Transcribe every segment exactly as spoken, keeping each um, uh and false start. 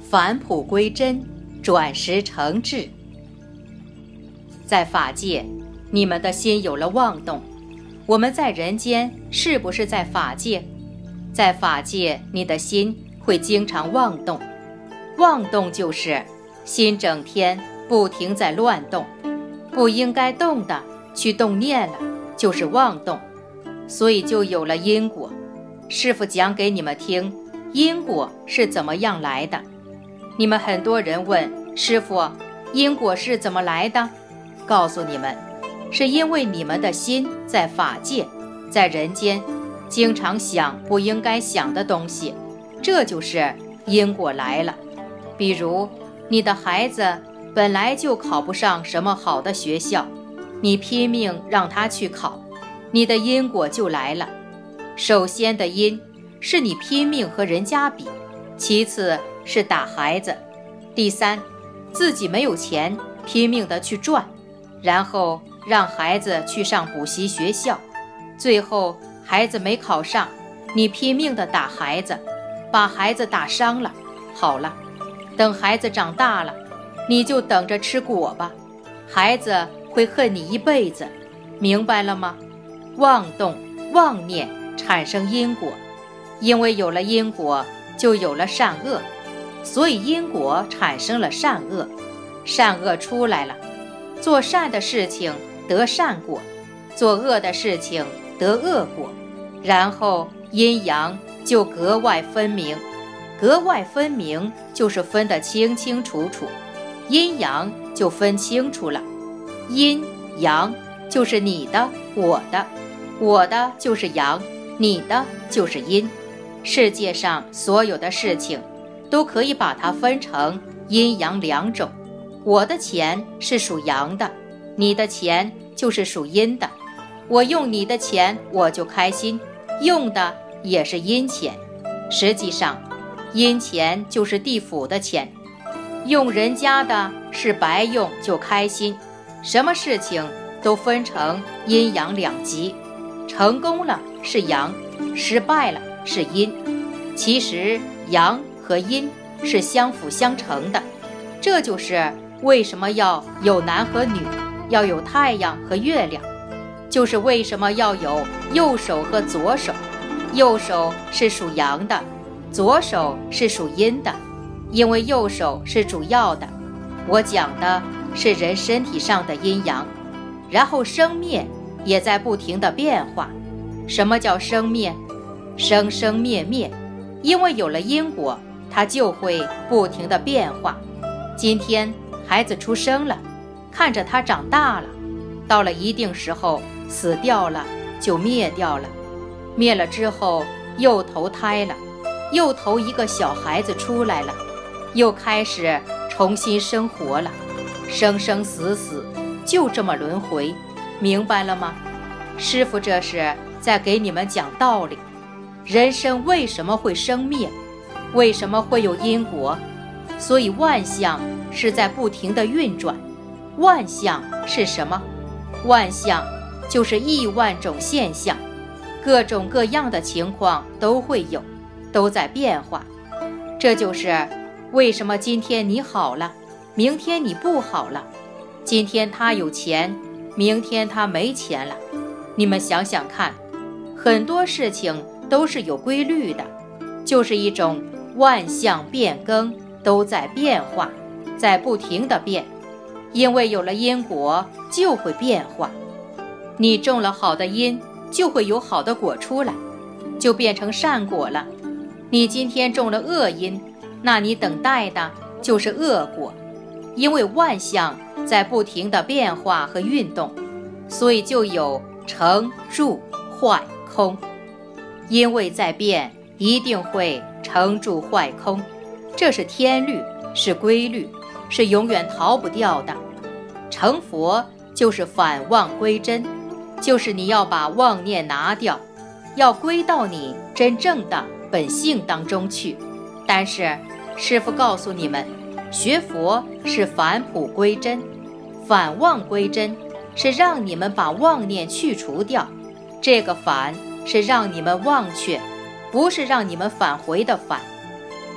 返璞归真，转识成智。在法界，你们的心有了妄动。我们在人间是不是在法界？在法界，你的心会经常妄动。妄动就是心整天不停在乱动，不应该动的去动念了，就是妄动，所以就有了因果。师父讲给你们听，因果是怎么样来的。你们很多人问师父，因果是怎么来的？告诉你们，是因为你们的心在法界，在人间经常想不应该想的东西，这就是因果来了。比如你的孩子本来就考不上什么好的学校，你拼命让他去考，你的因果就来了。首先的因是你拼命和人家比，其次是打孩子，第三自己没有钱拼命的去赚，然后让孩子去上补习学校，最后孩子没考上，你拼命的打孩子，把孩子打伤了。好了，等孩子长大了，你就等着吃果吧，孩子会恨你一辈子，明白了吗？妄动妄念产生因果，因为有了因果就有了善恶，所以因果产生了善恶，善恶出来了，做善的事情得善果，做恶的事情得恶果，然后阴阳就格外分明。格外分明就是分得清清楚楚，阴阳就分清楚了。阴阳就是你的我的，我的就是阳，你的就是阴。世界上所有的事情都可以把它分成阴阳两种。我的钱是属阳的，你的钱就是属阴的。我用你的钱我就开心，用的也是阴钱。实际上阴钱就是地府的钱，用人家的是白用就开心。什么事情都分成阴阳两极，成功了是阳，失败了是阴。其实阳和阴是相辅相成的，这就是为什么要有男和女，要有太阳和月亮，就是为什么要有右手和左手。右手是属阳的，左手是属阴的，因为右手是主要的。我讲的是人身体上的阴阳，然后生灭也在不停的变化。什么叫生灭？生生灭灭，因为有了因果，它就会不停的变化。今天孩子出生了，看着他长大了，到了一定时候死掉了，就灭掉了，灭了之后又投胎了，又投一个小孩子出来了，又开始重新生活了，生生死死就这么轮回，明白了吗？师父这是在给你们讲道理。人生为什么会生灭？为什么会有因果？所以万象是在不停的运转。万象是什么？万象就是亿万种现象，各种各样的情况都会有，都在变化。这就是为什么今天你好了，明天你不好了，今天他有钱，明天他没钱了。你们想想看，很多事情都是有规律的，就是一种万象变更，都在变化，在不停的变。因为有了因果就会变化，你种了好的因，就会有好的果出来，就变成善果了。你今天种了恶因，那你等待的就是恶果。因为万象在不停的变化和运动，所以就有成住坏空。因为在变，一定会成住坏空，这是天律，是规律，是永远逃不掉的。成佛就是返妄归真，就是你要把妄念拿掉，要归到你真正的本性当中去。但是师父告诉你们，学佛是返璞归真，返妄归真是让你们把妄念去除掉，这个返是让你们忘却，不是让你们返回的返。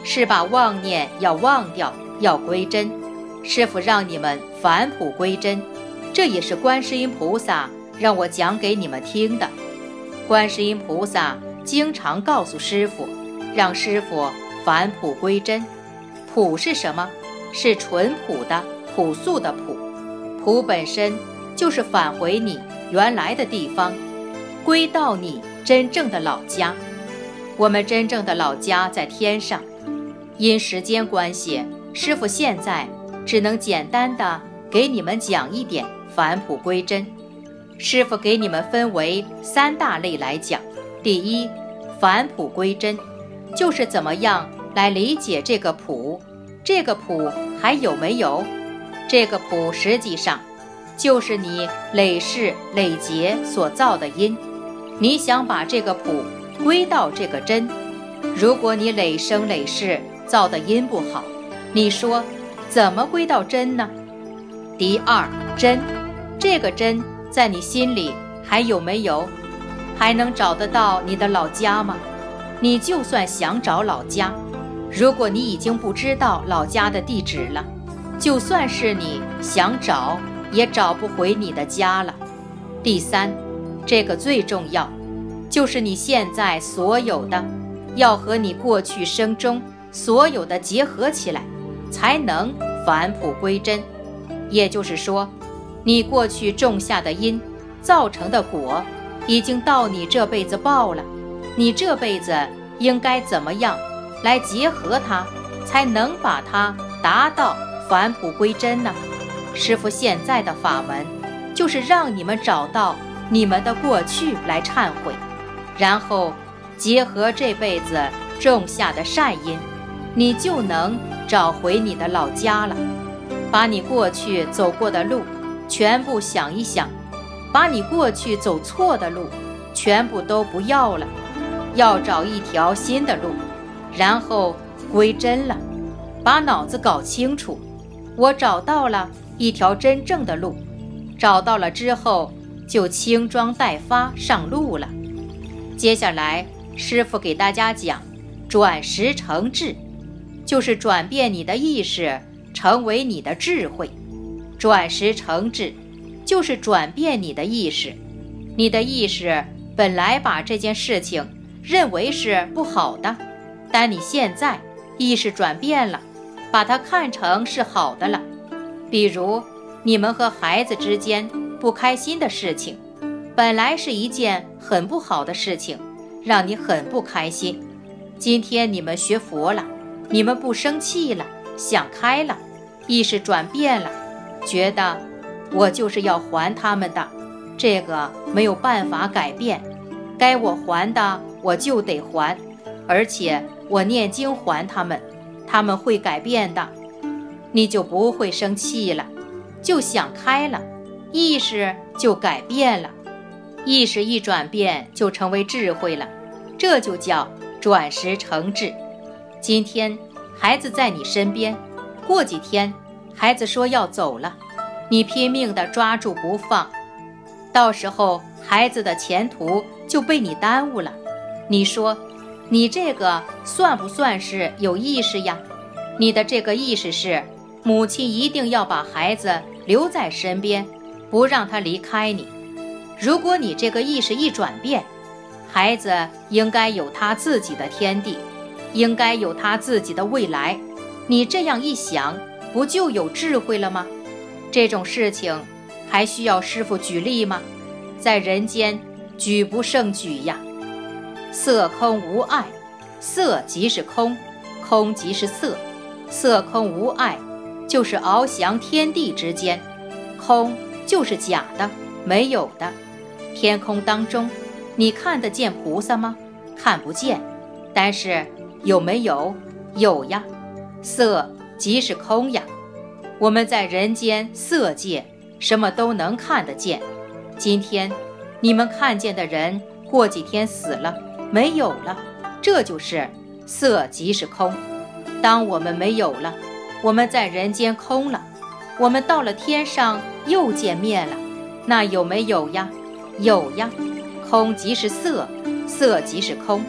是把妄念要忘掉，要归真。师父让你们返璞归真，这也是观世音菩萨让我讲给你们听的。观世音菩萨经常告诉师父，让师父返璞归真。朴是什么？是淳朴的、朴素的朴。朴本身就是返回你原来的地方，归到你真正的老家。我们真正的老家在天上。因时间关系，师父现在只能简单的给你们讲一点返璞归真。师父给你们分为三大类来讲。第一，返璞归真，就是怎么样来理解这个朴。这个朴还有没有？这个朴实际上就是你累世累劫所造的因。你想把这个朴归到这个真，如果你累生累世造的因不好，你说怎么归到真呢？第二，真，这个真在你心里还有没有？还能找得到你的老家吗？你就算想找老家，如果你已经不知道老家的地址了，就算是你想找，也找不回你的家了。第三，这个最重要，就是你现在所有的要和你过去生中所有的结合起来，才能返璞归真。也就是说，你过去种下的因造成的果已经到你这辈子报了，你这辈子应该怎么样来结合它，才能把它达到返璞归真呢？师父现在的法门就是让你们找到你们的过去来忏悔，然后结合这辈子种下的善因，你就能找回你的老家了。把你过去走过的路全部想一想，把你过去走错的路全部都不要了，要找一条新的路，然后归真了。把脑子搞清楚，我找到了一条真正的路，找到了之后就轻装待发上路了。接下来师父给大家讲转识成智，就是转变你的意识成为你的智慧。转识成智就是转变你的意识。你的意识本来把这件事情认为是不好的，但你现在意识转变了，把它看成是好的了。比如你们和孩子之间不开心的事情，本来是一件很不好的事情，让你很不开心。今天你们学佛了，你们不生气了，想开了，意识转变了，觉得我就是要还他们的，这个没有办法改变，该我还的我就得还，而且我念经还他们，他们会改变的。你就不会生气了，就想开了，意识就改变了。意识一转变就成为智慧了，这就叫转识成智。今天孩子在你身边，过几天孩子说要走了，你拼命地抓住不放，到时候孩子的前途就被你耽误了。你说你这个算不算是有意识呀？你的这个意识是母亲一定要把孩子留在身边，不让他离开你。如果你这个意识一转变，孩子应该有他自己的天地，应该有他自己的未来，你这样一想，不就有智慧了吗？这种事情还需要师父举例吗？在人间举不胜举呀。色空无碍，色即是空，空即是色，色空无碍就是翱翔天地之间，空就是假的，没有的。天空当中你看得见菩萨吗？看不见。但是有没有？有呀。色即是空呀。我们在人间色界什么都能看得见。今天你们看见的人过几天死了，没有了，这就是色即是空。当我们没有了，我们在人间空了，我们到了天上又见面了，那有没有呀？有呀。空即是色，色即是空。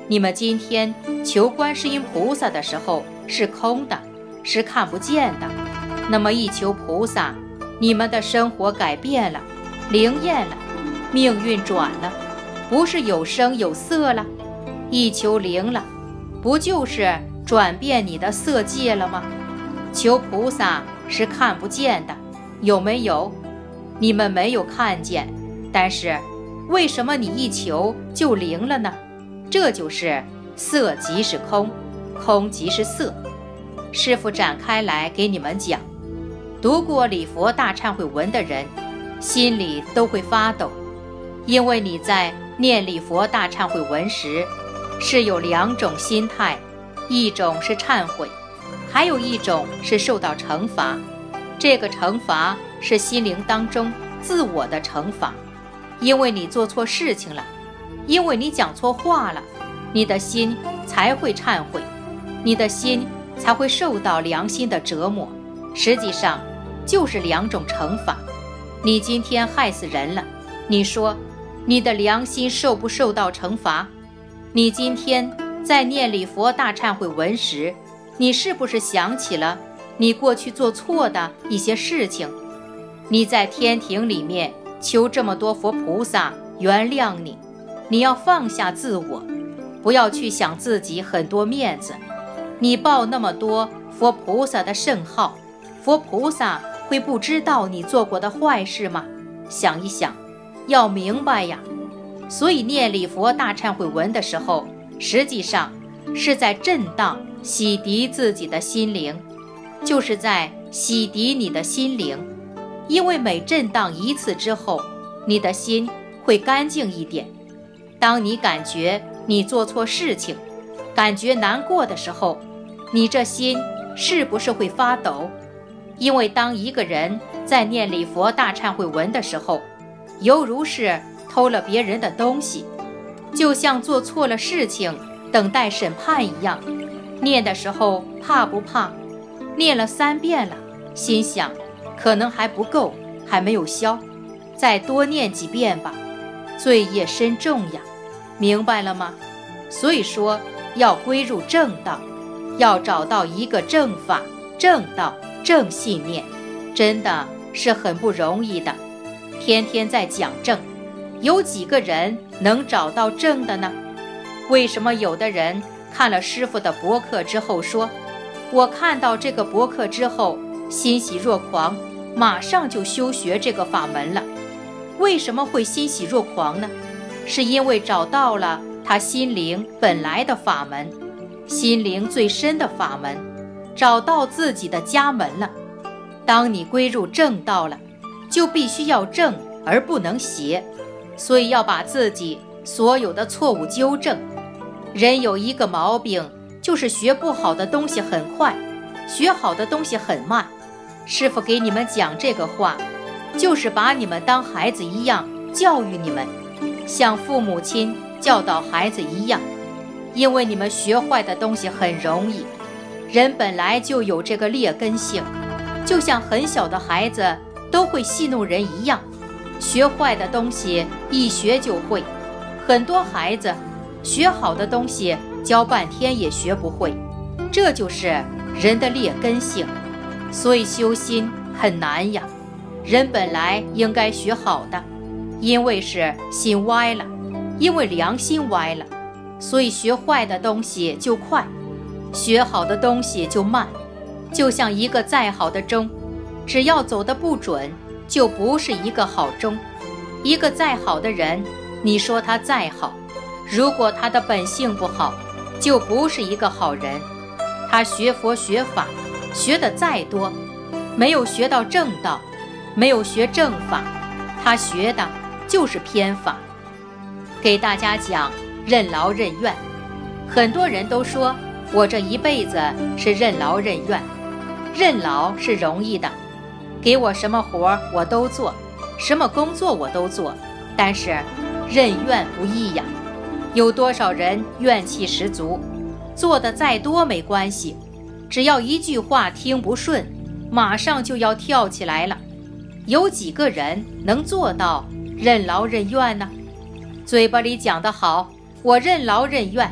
你们今天求观世音菩萨的时候是空的，是看不见的。那么一求菩萨，你们的生活改变了，灵验了，命运转了，不是有声有色了？一求灵了，不就是转变你的色界了吗？求菩萨是看不见的，有没有？你们没有看见，但是为什么你一求就灵了呢？这就是色即是空，空即是色。师父展开来给你们讲，读过礼佛大忏悔文的人心里都会发抖，因为你在念礼佛大忏悔文时是有两种心态，一种是忏悔，还有一种是受到惩罚。这个惩罚是心灵当中自我的惩罚，因为你做错事情了，因为你讲错话了，你的心才会忏悔，你的心才会受到良心的折磨。实际上就是两种惩罚。你今天害死人了，你说你的良心受不受到惩罚？你今天在念礼佛大忏悔文时，你是不是想起了你过去做错的一些事情？你在天庭里面求这么多佛菩萨原谅你，你要放下自我，不要去想自己很多面子。你报那么多佛菩萨的圣号，佛菩萨会不知道你做过的坏事吗？想一想，要明白呀。所以念礼佛大忏悔文的时候，实际上是在震荡洗涤自己的心灵，就是在洗涤你的心灵。因为每震荡一次之后，你的心会干净一点。当你感觉你做错事情，感觉难过的时候，你这心是不是会发抖？因为当一个人在念礼佛大忏悔文的时候，犹如是偷了别人的东西，就像做错了事情等待审判一样。念的时候怕不怕？念了三遍了，心想可能还不够，还没有消，再多念几遍吧，罪业深重呀，明白了吗？所以说要归入正道，要找到一个正法、正道、正信念，真的是很不容易的。天天在讲正，有几个人能找到正的呢？为什么有的人看了师父的博客之后说，我看到这个博客之后欣喜若狂，马上就修学这个法门了？为什么会欣喜若狂呢？是因为找到了他心灵本来的法门，心灵最深的法门，找到自己的家门了。当你归入正道了，就必须要正而不能邪，所以要把自己所有的错误纠正。人有一个毛病，就是学不好的东西很快，学好的东西很慢。师父给你们讲这个话，就是把你们当孩子一样教育你们，像父母亲教导孩子一样。因为你们学坏的东西很容易，人本来就有这个劣根性，就像很小的孩子都会戏弄人一样，学坏的东西一学就会。很多孩子学好的东西教半天也学不会，这就是人的劣根性。所以修心很难呀。人本来应该学好的，因为是心歪了，因为良心歪了，所以学坏的东西就快，学好的东西就慢。就像一个再好的钟，只要走得不准，就不是一个好钟。一个再好的人，你说他再好，如果他的本性不好，就不是一个好人。他学佛学法学得再多，没有学到正道，没有学正法，他学的就是偏法。给大家讲任劳任怨，很多人都说我这一辈子是任劳任怨。任劳是容易的，给我什么活我都做，什么工作我都做，但是任怨不易呀。有多少人怨气十足，做的再多没关系，只要一句话听不顺，马上就要跳起来了。有几个人能做到任劳任怨呢？嘴巴里讲得好，我任劳任怨，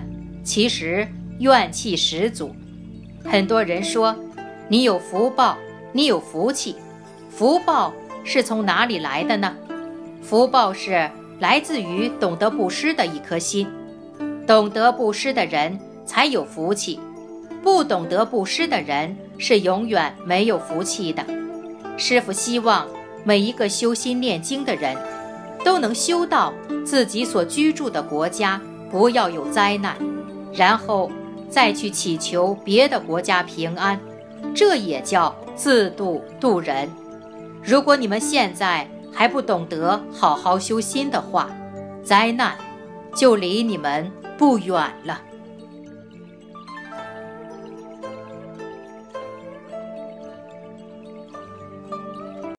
其实怨气十足。很多人说你有福报，你有福气，福报是从哪里来的呢？福报是来自于懂得布施的一颗心，懂得布施的人才有福气，不懂得布施的人是永远没有福气的。师父希望每一个修心念经的人都能修到自己所居住的国家不要有灾难，然后再去祈求别的国家平安，这也叫自度度人。如果你们现在还不懂得好好修心的话，灾难就离你们不远了。